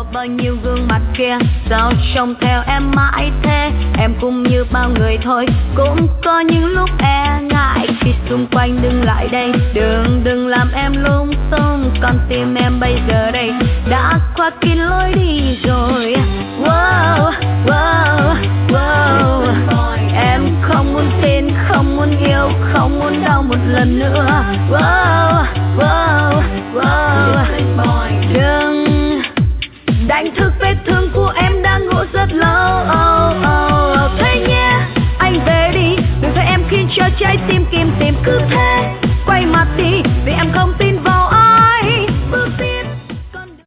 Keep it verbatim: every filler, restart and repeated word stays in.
bao nhiêu gương mặt kia sao trông theo em mãi thế. Em cũng như bao người thôi, cũng có những lúc e ngại khi xung quanh đừng lại đây. Đừng đừng làm em lung tung, con tim em bây giờ đây đã khóa kín lối đi rồi. Wow, wow.